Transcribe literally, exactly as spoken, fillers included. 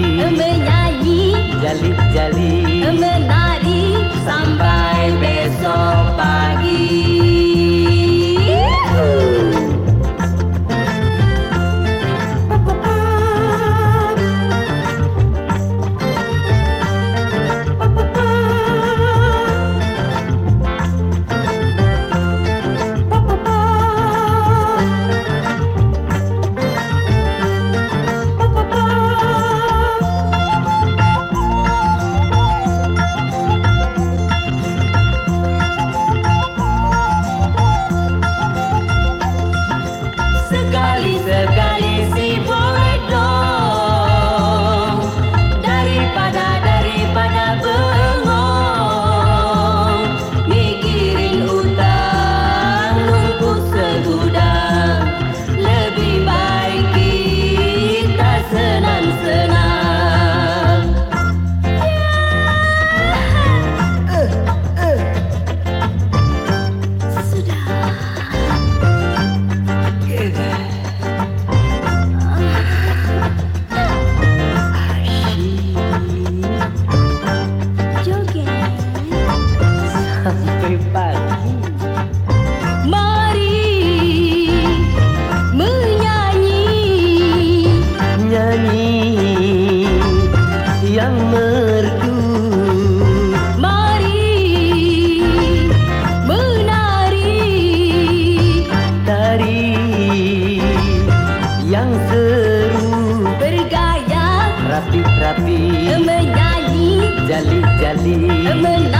menyanyi, jali-jali, menari sampai besok pagi. Sekali-sekali si bodoh daripada daripada bengong, mikirin utang lumpuh segudang. Lebih baik kita senang-senang. uh, uh. Sudah. Sampai pagi. Mari menyanyi, Nyanyi yang merdu, mari menari, tari yang seru, bergaya, rapi-rapi, menyanyi, jali-jali, menari.